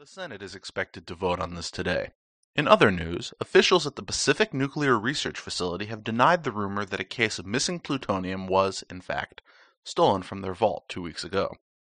The Senate is expected to vote on this today. In other news, officials at the Pacific Nuclear Research Facility have denied the rumor that a case of missing plutonium was, in fact, stolen from their vault 2 weeks ago.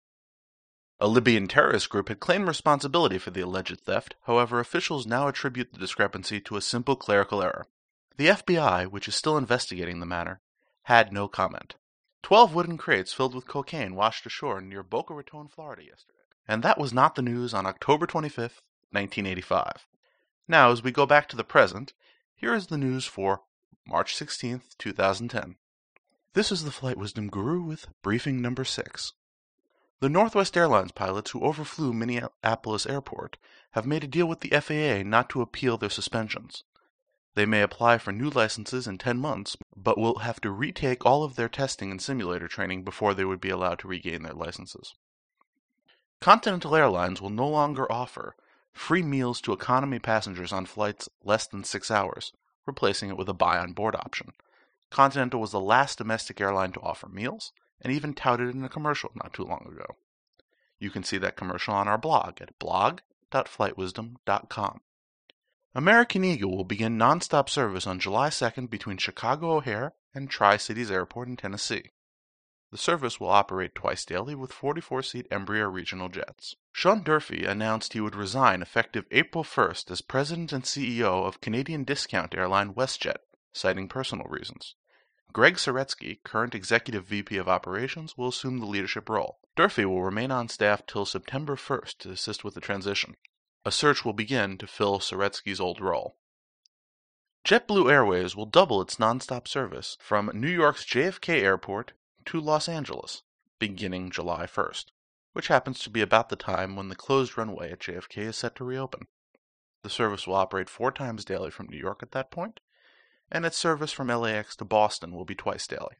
A Libyan terrorist group had claimed responsibility for the alleged theft, however, officials now attribute the discrepancy to a simple clerical error. The FBI, which is still investigating the matter, had no comment. 12 wooden crates filled with cocaine washed ashore near Boca Raton, Florida yesterday. And that was not the news on October 25th, 1985. Now, as we go back to the present, here is the news for March 16th, 2010. This is the Flight Wisdom Guru with briefing number 6. The Northwest Airlines pilots who overflew Minneapolis Airport have made a deal with the FAA not to appeal their suspensions. They may apply for new licenses in 10 months, but will have to retake all of their testing and simulator training before they would be allowed to regain their licenses. Continental Airlines will no longer offer free meals to economy passengers on flights less than 6 hours, replacing it with a buy-on-board option. Continental was the last domestic airline to offer meals, and even touted it in a commercial not too long ago. You can see that commercial on our blog at blog.flightwisdom.com. American Eagle will begin nonstop service on July 2nd between Chicago O'Hare and Tri-Cities Airport in Tennessee. The service will operate twice daily with 44-seat Embraer regional jets. Sean Durfee announced he would resign effective April 1st as president and CEO of Canadian discount airline WestJet, citing personal reasons. Greg Saretsky, current Executive VP of Operations, will assume the leadership role. Durfee will remain on staff till September 1st to assist with the transition. A search will begin to fill Saretsky's old role. JetBlue Airways will double its nonstop service from New York's JFK Airport to Los Angeles, beginning July 1st, which happens to be about the time when the closed runway at JFK is set to reopen. The service will operate 4 times daily from New York at that point, and its service from LAX to Boston will be twice daily.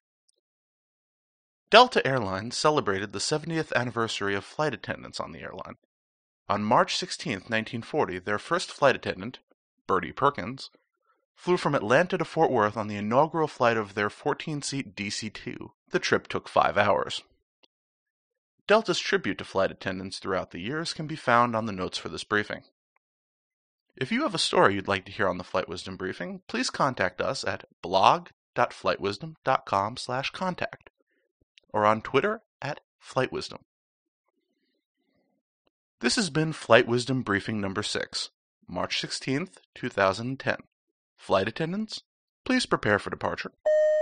Delta Airlines celebrated the 70th anniversary of flight attendants on the airline. On March 16, 1940, their first flight attendant, Bertie Perkins, flew from Atlanta to Fort Worth on the inaugural flight of their 14-seat DC-2. The trip took 5 hours. Delta's tribute to flight attendants throughout the years can be found on the notes for this briefing. If you have a story you'd like to hear on the Flight Wisdom Briefing, please contact us at blog.flightwisdom.com/contact or on Twitter at FlightWisdom. This has been Flight Wisdom Briefing number 6, March 16th, 2010. Flight attendants, please prepare for departure.